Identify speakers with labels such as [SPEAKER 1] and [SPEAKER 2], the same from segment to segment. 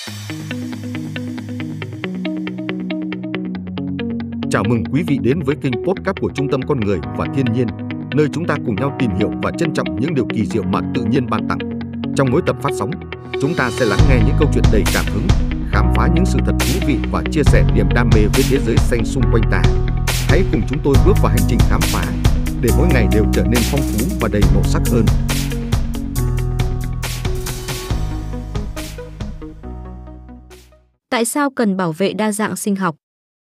[SPEAKER 1] Chào mừng quý vị đến với kênh podcast của Trung tâm Con Người và Thiên nhiên, nơi chúng ta cùng nhau tìm hiểu và trân trọng những điều kỳ diệu mà tự nhiên ban tặng. Trong mỗi tập phát sóng, chúng ta sẽ lắng nghe những câu chuyện đầy cảm hứng, khám phá những sự thật thú vị và chia sẻ niềm đam mê với thế giới xanh xung quanh ta. Hãy cùng chúng tôi bước vào hành trình khám phá, để mỗi ngày đều trở nên phong phú và đầy màu sắc hơn.
[SPEAKER 2] Tại sao cần bảo vệ đa dạng sinh học?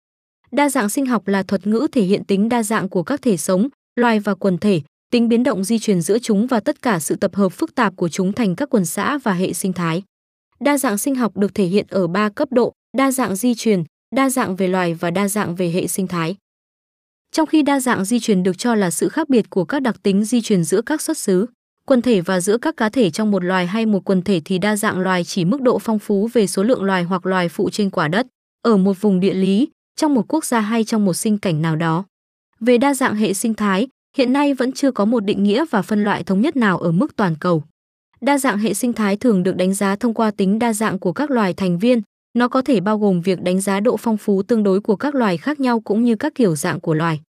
[SPEAKER 2] Đa dạng sinh học là thuật ngữ thể hiện tính đa dạng của các thể sống, loài và quần thể, tính biến động di truyền giữa chúng và tất cả sự tập hợp phức tạp của chúng thành các quần xã và hệ sinh thái. Đa dạng sinh học được thể hiện ở 3 cấp độ: đa dạng di truyền, đa dạng về loài và đa dạng về hệ sinh thái. Trong khi đa dạng di truyền được cho là sự khác biệt của các đặc tính di truyền giữa các xuất xứ, quần thể và giữa các cá thể trong một loài hay một quần thể, thì đa dạng loài chỉ mức độ phong phú về số lượng loài hoặc loài phụ trên quả đất, ở một vùng địa lý, trong một quốc gia hay trong một sinh cảnh nào đó. Về đa dạng hệ sinh thái, hiện nay vẫn chưa có một định nghĩa và phân loại thống nhất nào ở mức toàn cầu. Đa dạng hệ sinh thái thường được đánh giá thông qua tính đa dạng của các loài thành viên. Nó có thể bao gồm việc đánh giá độ phong phú tương đối của các loài khác nhau cũng như các kiểu dạng của loài.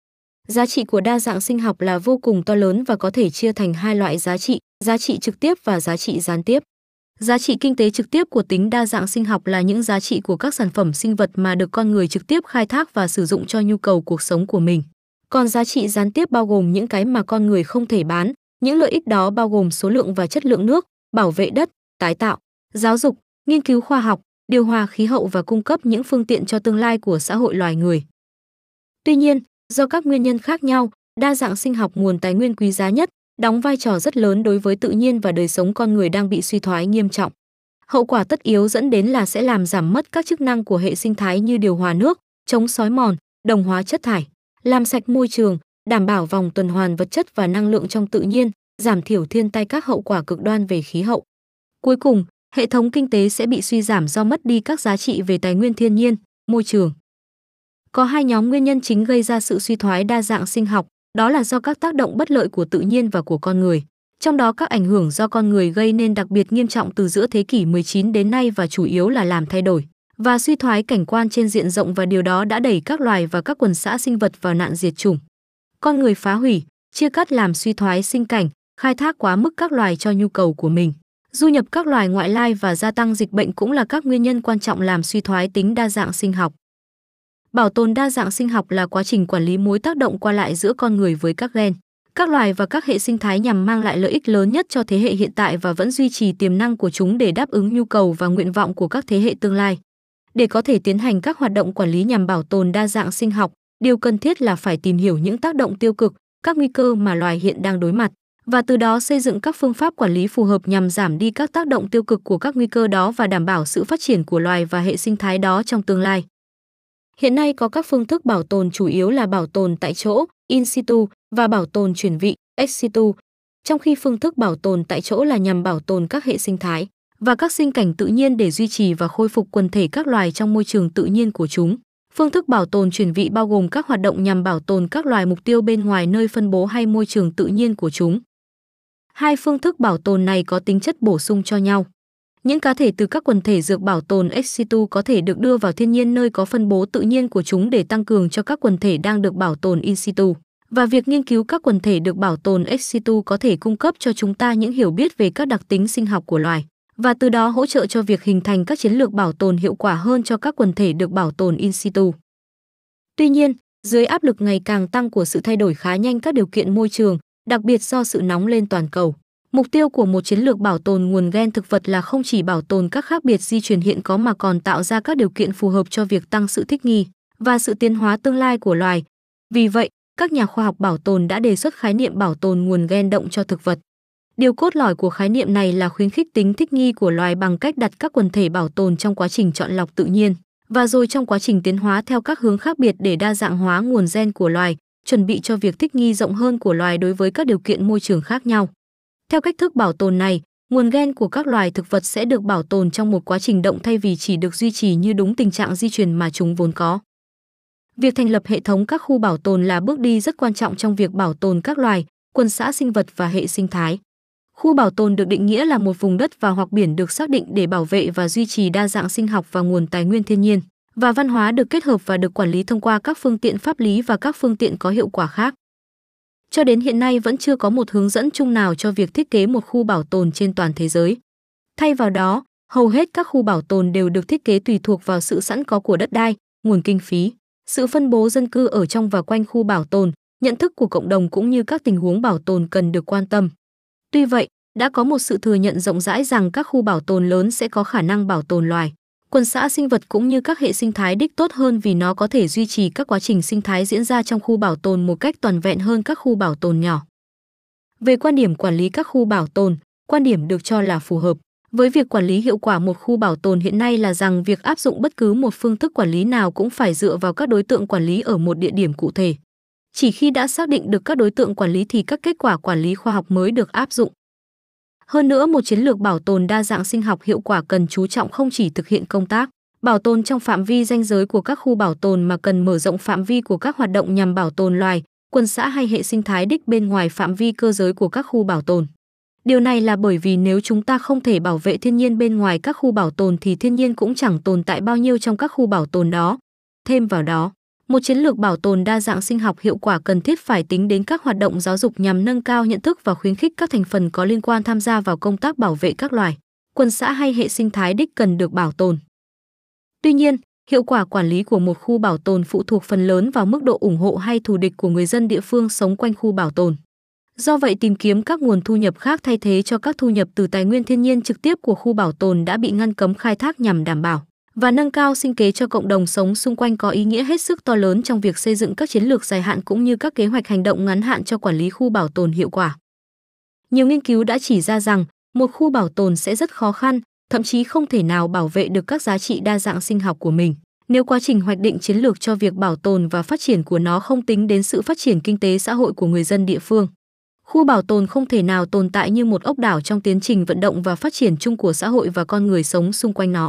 [SPEAKER 2] Giá trị của đa dạng sinh học là vô cùng to lớn và có thể chia thành hai loại giá trị trực tiếp và giá trị gián tiếp. Giá trị kinh tế trực tiếp của tính đa dạng sinh học là những giá trị của các sản phẩm sinh vật mà được con người trực tiếp khai thác và sử dụng cho nhu cầu cuộc sống của mình. Còn giá trị gián tiếp bao gồm những cái mà con người không thể bán. Những lợi ích đó bao gồm số lượng và chất lượng nước, bảo vệ đất, tái tạo, giáo dục, nghiên cứu khoa học, điều hòa khí hậu và cung cấp những phương tiện cho tương lai của xã hội loài người. Tuy nhiên, do các nguyên nhân khác nhau, đa dạng sinh học, nguồn tài nguyên quý giá nhất, đóng vai trò rất lớn đối với tự nhiên và đời sống con người đang bị suy thoái nghiêm trọng. Hậu quả tất yếu dẫn đến là sẽ làm giảm mất các chức năng của hệ sinh thái như điều hòa nước, chống xói mòn, đồng hóa chất thải, làm sạch môi trường, đảm bảo vòng tuần hoàn vật chất và năng lượng trong tự nhiên, giảm thiểu thiên tai, các hậu quả cực đoan về khí hậu. Cuối cùng, hệ thống kinh tế sẽ bị suy giảm do mất đi các giá trị về tài nguyên thiên nhiên, môi trường. Có hai nhóm nguyên nhân chính gây ra sự suy thoái đa dạng sinh học, đó là do các tác động bất lợi của tự nhiên và của con người. Trong đó các ảnh hưởng do con người gây nên đặc biệt nghiêm trọng từ giữa thế kỷ 19 đến nay và chủ yếu là làm thay đổi và suy thoái cảnh quan trên diện rộng, và điều đó đã đẩy các loài và các quần xã sinh vật vào nạn diệt chủng. Con người phá hủy, chia cắt làm suy thoái sinh cảnh, khai thác quá mức các loài cho nhu cầu của mình, du nhập các loài ngoại lai và gia tăng dịch bệnh cũng là các nguyên nhân quan trọng làm suy thoái tính đa dạng sinh học. Bảo tồn đa dạng sinh học là quá trình quản lý mối tác động qua lại giữa con người với các gen, các loài và các hệ sinh thái nhằm mang lại lợi ích lớn nhất cho thế hệ hiện tại và vẫn duy trì tiềm năng của chúng để đáp ứng nhu cầu và nguyện vọng của các thế hệ tương lai. Để có thể tiến hành các hoạt động quản lý nhằm bảo tồn đa dạng sinh học, điều cần thiết là phải tìm hiểu những tác động tiêu cực, các nguy cơ mà loài hiện đang đối mặt, và từ đó xây dựng các phương pháp quản lý phù hợp nhằm giảm đi các tác động tiêu cực của các nguy cơ đó và đảm bảo sự phát triển của loài và hệ sinh thái đó trong tương lai. Hiện nay có các phương thức bảo tồn chủ yếu là bảo tồn tại chỗ, in situ, và bảo tồn chuyển vị, ex situ, trong khi phương thức bảo tồn tại chỗ là nhằm bảo tồn các hệ sinh thái và các sinh cảnh tự nhiên để duy trì và khôi phục quần thể các loài trong môi trường tự nhiên của chúng. Phương thức bảo tồn chuyển vị bao gồm các hoạt động nhằm bảo tồn các loài mục tiêu bên ngoài nơi phân bố hay môi trường tự nhiên của chúng. Hai phương thức bảo tồn này có tính chất bổ sung cho nhau. Những cá thể từ các quần thể được bảo tồn ex situ có thể được đưa vào thiên nhiên nơi có phân bố tự nhiên của chúng để tăng cường cho các quần thể đang được bảo tồn in situ. Và việc nghiên cứu các quần thể được bảo tồn ex situ có thể cung cấp cho chúng ta những hiểu biết về các đặc tính sinh học của loài, và từ đó hỗ trợ cho việc hình thành các chiến lược bảo tồn hiệu quả hơn cho các quần thể được bảo tồn in situ. Tuy nhiên, dưới áp lực ngày càng tăng của sự thay đổi khá nhanh các điều kiện môi trường, đặc biệt do sự nóng lên toàn cầu, mục tiêu của một chiến lược bảo tồn nguồn gen thực vật là không chỉ bảo tồn các khác biệt di truyền hiện có mà còn tạo ra các điều kiện phù hợp cho việc tăng sự thích nghi và sự tiến hóa tương lai của loài. Vì vậy, các nhà khoa học bảo tồn đã đề xuất khái niệm bảo tồn nguồn gen động cho thực vật. Điều cốt lõi của khái niệm này là khuyến khích tính thích nghi của loài bằng cách đặt các quần thể bảo tồn trong quá trình chọn lọc tự nhiên, và rồi trong quá trình tiến hóa theo các hướng khác biệt để đa dạng hóa nguồn gen của loài, chuẩn bị cho việc thích nghi rộng hơn của loài đối với các điều kiện môi trường khác nhau. Theo cách thức bảo tồn này, nguồn gen của các loài thực vật sẽ được bảo tồn trong một quá trình động thay vì chỉ được duy trì như đúng tình trạng di truyền mà chúng vốn có. Việc thành lập hệ thống các khu bảo tồn là bước đi rất quan trọng trong việc bảo tồn các loài, quần xã sinh vật và hệ sinh thái. Khu bảo tồn được định nghĩa là một vùng đất và hoặc biển được xác định để bảo vệ và duy trì đa dạng sinh học và nguồn tài nguyên thiên nhiên và văn hóa được kết hợp và được quản lý thông qua các phương tiện pháp lý và các phương tiện có hiệu quả khác. Cho đến hiện nay vẫn chưa có một hướng dẫn chung nào cho việc thiết kế một khu bảo tồn trên toàn thế giới. Thay vào đó, hầu hết các khu bảo tồn đều được thiết kế tùy thuộc vào sự sẵn có của đất đai, nguồn kinh phí, sự phân bố dân cư ở trong và quanh khu bảo tồn, nhận thức của cộng đồng cũng như các tình huống bảo tồn cần được quan tâm. Tuy vậy, đã có một sự thừa nhận rộng rãi rằng các khu bảo tồn lớn sẽ có khả năng bảo tồn loài, quần xã sinh vật cũng như các hệ sinh thái đích tốt hơn vì nó có thể duy trì các quá trình sinh thái diễn ra trong khu bảo tồn một cách toàn vẹn hơn các khu bảo tồn nhỏ. Về quan điểm quản lý các khu bảo tồn, quan điểm được cho là phù hợp với việc quản lý hiệu quả một khu bảo tồn hiện nay là rằng việc áp dụng bất cứ một phương thức quản lý nào cũng phải dựa vào các đối tượng quản lý ở một địa điểm cụ thể. Chỉ khi đã xác định được các đối tượng quản lý thì các kết quả quản lý khoa học mới được áp dụng. Hơn nữa, một chiến lược bảo tồn đa dạng sinh học hiệu quả cần chú trọng không chỉ thực hiện công tác bảo tồn trong phạm vi ranh giới của các khu bảo tồn mà cần mở rộng phạm vi của các hoạt động nhằm bảo tồn loài, quần xã hay hệ sinh thái đích bên ngoài phạm vi cơ giới của các khu bảo tồn. Điều này là bởi vì nếu chúng ta không thể bảo vệ thiên nhiên bên ngoài các khu bảo tồn thì thiên nhiên cũng chẳng tồn tại bao nhiêu trong các khu bảo tồn đó. Thêm vào đó, một chiến lược bảo tồn đa dạng sinh học hiệu quả cần thiết phải tính đến các hoạt động giáo dục nhằm nâng cao nhận thức và khuyến khích các thành phần có liên quan tham gia vào công tác bảo vệ các loài, quần xã hay hệ sinh thái đích cần được bảo tồn. Tuy nhiên, hiệu quả quản lý của một khu bảo tồn phụ thuộc phần lớn vào mức độ ủng hộ hay thù địch của người dân địa phương sống quanh khu bảo tồn. Do vậy, tìm kiếm các nguồn thu nhập khác thay thế cho các thu nhập từ tài nguyên thiên nhiên trực tiếp của khu bảo tồn đã bị ngăn cấm khai thác nhằm đảm bảo và nâng cao sinh kế cho cộng đồng sống xung quanh có ý nghĩa hết sức to lớn trong việc xây dựng các chiến lược dài hạn cũng như các kế hoạch hành động ngắn hạn cho quản lý khu bảo tồn hiệu quả. Nhiều nghiên cứu đã chỉ ra rằng một khu bảo tồn sẽ rất khó khăn, thậm chí không thể nào bảo vệ được các giá trị đa dạng sinh học của mình nếu quá trình hoạch định chiến lược cho việc bảo tồn và phát triển của nó không tính đến sự phát triển kinh tế xã hội của người dân địa phương. Khu bảo tồn không thể nào tồn tại như một ốc đảo trong tiến trình vận động và phát triển chung của xã hội và con người sống xung quanh nó.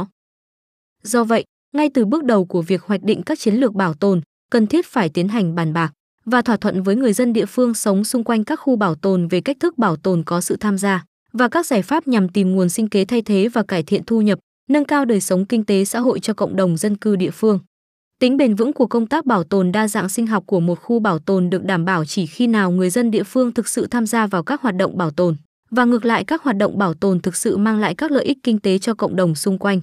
[SPEAKER 2] Do vậy, ngay từ bước đầu của việc hoạch định các chiến lược bảo tồn, cần thiết phải tiến hành bàn bạc và thỏa thuận với người dân địa phương sống xung quanh các khu bảo tồn về cách thức bảo tồn có sự tham gia và các giải pháp nhằm tìm nguồn sinh kế thay thế và cải thiện thu nhập, nâng cao đời sống kinh tế xã hội cho cộng đồng dân cư địa phương. Tính bền vững của công tác bảo tồn đa dạng sinh học của một khu bảo tồn được đảm bảo chỉ khi nào người dân địa phương thực sự tham gia vào các hoạt động bảo tồn, và ngược lại các hoạt động bảo tồn thực sự mang lại các lợi ích kinh tế cho cộng đồng xung quanh.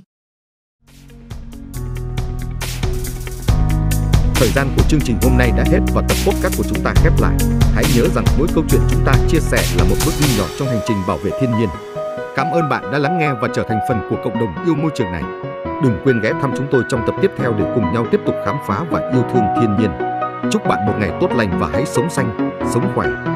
[SPEAKER 1] Thời gian của chương trình hôm nay đã hết và tập podcast của chúng ta khép lại. Hãy nhớ rằng mỗi câu chuyện chúng ta chia sẻ là một bước đi nhỏ trong hành trình bảo vệ thiên nhiên. Cảm ơn bạn đã lắng nghe và trở thành phần của cộng đồng yêu môi trường này. Đừng quên ghé thăm chúng tôi trong tập tiếp theo để cùng nhau tiếp tục khám phá và yêu thương thiên nhiên. Chúc bạn một ngày tốt lành và hãy sống xanh, sống khỏe.